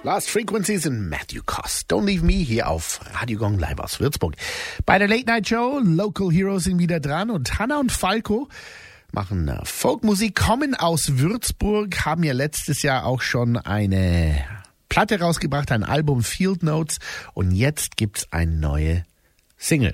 Lost Frequencies in Matthew Cost. Don't Leave Me hier auf Radio Gong live aus Würzburg. Bei der Late Night Show, Local Heroes sind wieder dran und Hannah und Falco machen Folkmusik, kommen aus Würzburg, haben ja letztes Jahr auch schon eine Platte rausgebracht, ein Album Field Notes und jetzt gibt's eine neue Single,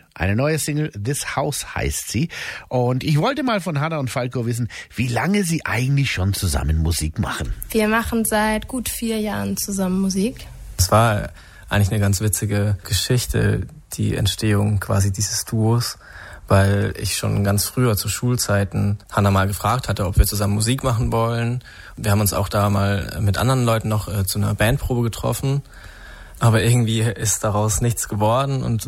This House heißt sie. Und ich wollte mal von Hannah und Falco wissen, wie lange sie eigentlich schon zusammen Musik machen. Wir machen seit gut 4 Jahren zusammen Musik. Es war eigentlich eine ganz witzige Geschichte, die Entstehung quasi dieses Duos, weil ich schon ganz früher zu Schulzeiten Hannah mal gefragt hatte, ob wir zusammen Musik machen wollen. Wir haben uns auch da mal mit anderen Leuten noch zu einer Bandprobe getroffen, aber irgendwie ist daraus nichts geworden und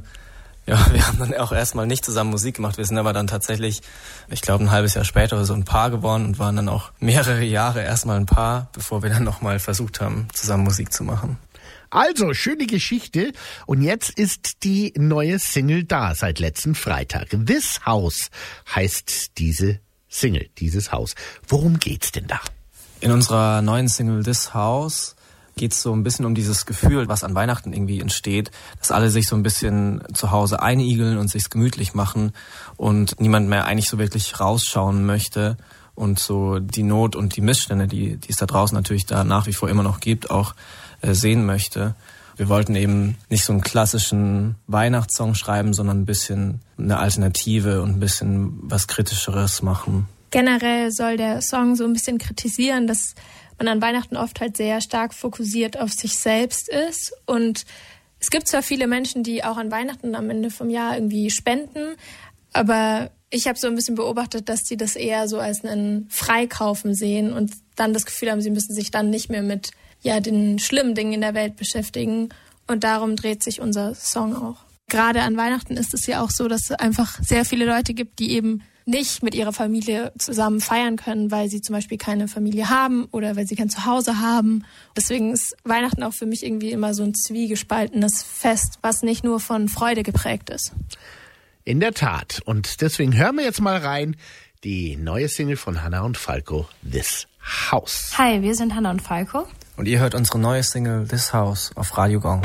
wir haben dann auch erstmal nicht zusammen Musik gemacht. Wir sind aber dann tatsächlich, ich glaube, ein halbes Jahr später oder so ein Paar geworden und waren dann auch mehrere Jahre erstmal ein Paar, bevor wir dann nochmal versucht haben, zusammen Musik zu machen. Also, schöne Geschichte. Und jetzt ist die neue Single da, seit letzten Freitag. This House heißt diese Single, dieses Haus. Worum geht's denn da? In unserer neuen Single This House geht es so ein bisschen um dieses Gefühl, was an Weihnachten irgendwie entsteht, dass alle sich so ein bisschen zu Hause einigeln und sich's gemütlich machen und niemand mehr eigentlich so wirklich rausschauen möchte und so die Not und die Missstände, die es da draußen natürlich da nach wie vor immer noch gibt, auch sehen möchte. Wir wollten eben nicht so einen klassischen Weihnachtssong schreiben, sondern ein bisschen eine Alternative und ein bisschen was Kritischeres machen. Generell soll der Song so ein bisschen kritisieren, dass man an Weihnachten oft halt sehr stark fokussiert auf sich selbst ist. Und es gibt zwar viele Menschen, die auch an Weihnachten am Ende vom Jahr irgendwie spenden, aber ich habe so ein bisschen beobachtet, dass die das eher so als einen Freikaufen sehen und dann das Gefühl haben, sie müssen sich dann nicht mehr mit den schlimmen Dingen in der Welt beschäftigen. Und darum dreht sich unser Song auch. Gerade an Weihnachten ist es ja auch so, dass es einfach sehr viele Leute gibt, die eben nicht mit ihrer Familie zusammen feiern können, weil sie zum Beispiel keine Familie haben oder weil sie kein Zuhause haben. Deswegen ist Weihnachten auch für mich irgendwie immer so ein zwiegespaltenes Fest, was nicht nur von Freude geprägt ist. In der Tat. Und deswegen hören wir jetzt mal rein, die neue Single von Hannah und Falco, This House. Hi, wir sind Hannah und Falco. Und ihr hört unsere neue Single This House auf Radio Gong.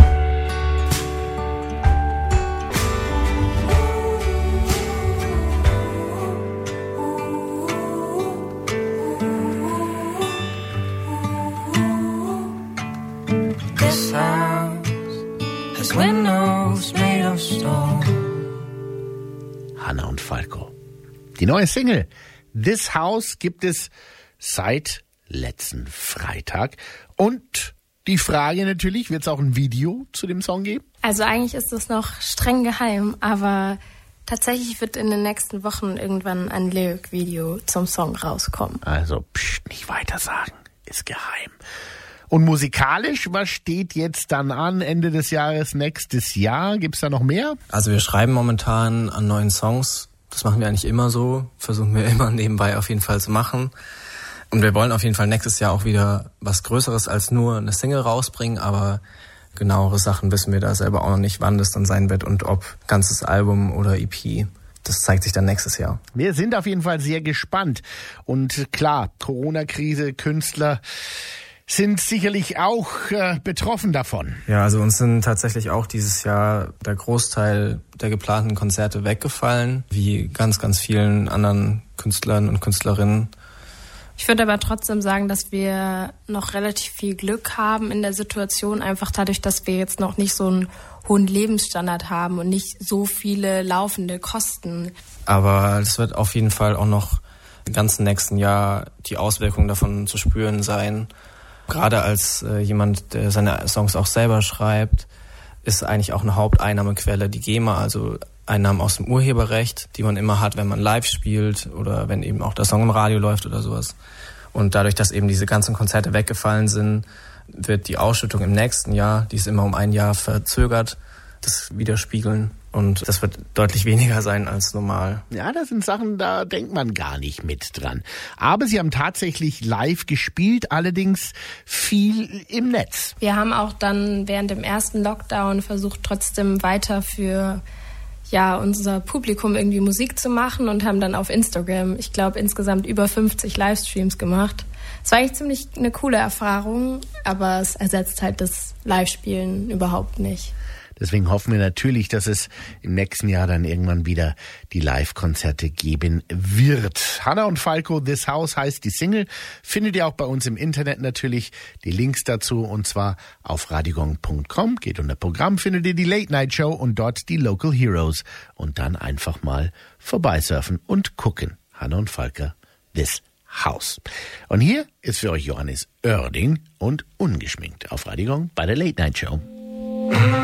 This house has windows made of stone. Hannah und Falco. Die neue Single This House gibt es seit letzten Freitag. Und die Frage natürlich, wird es auch ein Video zu dem Song geben? Also eigentlich ist es noch streng geheim, aber tatsächlich wird in den nächsten Wochen irgendwann ein Lyric-Video zum Song rauskommen. Also nicht weiter sagen, ist geheim. Und musikalisch, was steht jetzt dann an, Ende des Jahres, nächstes Jahr? Gibt's da noch mehr? Also wir schreiben momentan an neuen Songs. Das machen wir eigentlich immer so. Versuchen wir immer nebenbei auf jeden Fall zu machen. Und wir wollen auf jeden Fall nächstes Jahr auch wieder was Größeres als nur eine Single rausbringen. Aber genauere Sachen wissen wir da selber auch noch nicht, wann das dann sein wird und ob ganzes Album oder EP. Das zeigt sich dann nächstes Jahr. Wir sind auf jeden Fall sehr gespannt. Und klar, Corona-Krise, Künstler sind sicherlich auch betroffen davon. Ja, also uns sind tatsächlich auch dieses Jahr der Großteil der geplanten Konzerte weggefallen, wie ganz, ganz vielen anderen Künstlern und Künstlerinnen. Ich würde aber trotzdem sagen, dass wir noch relativ viel Glück haben in der Situation, einfach dadurch, dass wir jetzt noch nicht so einen hohen Lebensstandard haben und nicht so viele laufende Kosten. Aber es wird auf jeden Fall auch noch im ganzen nächsten Jahr die Auswirkungen davon zu spüren sein. Gerade als jemand, der seine Songs auch selber schreibt, ist eigentlich auch eine Haupteinnahmequelle die GEMA, also Einnahmen aus dem Urheberrecht, die man immer hat, wenn man live spielt oder wenn eben auch der Song im Radio läuft oder sowas. Und dadurch, dass eben diese ganzen Konzerte weggefallen sind, wird die Ausschüttung im nächsten Jahr, die ist immer um ein Jahr verzögert, das widerspiegeln. Und das wird deutlich weniger sein als normal. Ja, das sind Sachen, da denkt man gar nicht mit dran. Aber sie haben tatsächlich live gespielt, allerdings viel im Netz. Wir haben auch dann während dem ersten Lockdown versucht, trotzdem weiter für ja, unser Publikum irgendwie Musik zu machen und haben dann auf Instagram, ich glaube, insgesamt über 50 Livestreams gemacht. Es war eigentlich ziemlich eine coole Erfahrung, aber es ersetzt halt das Live-Spielen überhaupt nicht. Deswegen hoffen wir natürlich, dass es im nächsten Jahr dann irgendwann wieder die Live-Konzerte geben wird. Hannah und Falco, This House heißt die Single. Findet ihr auch bei uns im Internet natürlich. Die Links dazu und zwar auf radiogong.com. Geht unter Programm, findet ihr die Late Night Show und dort die Local Heroes. Und dann einfach mal vorbeisurfen und gucken. Hannah und Falco, This House. Und hier ist für euch Johannes Oerding und Ungeschminkt auf Radio Gong bei der Late Night Show.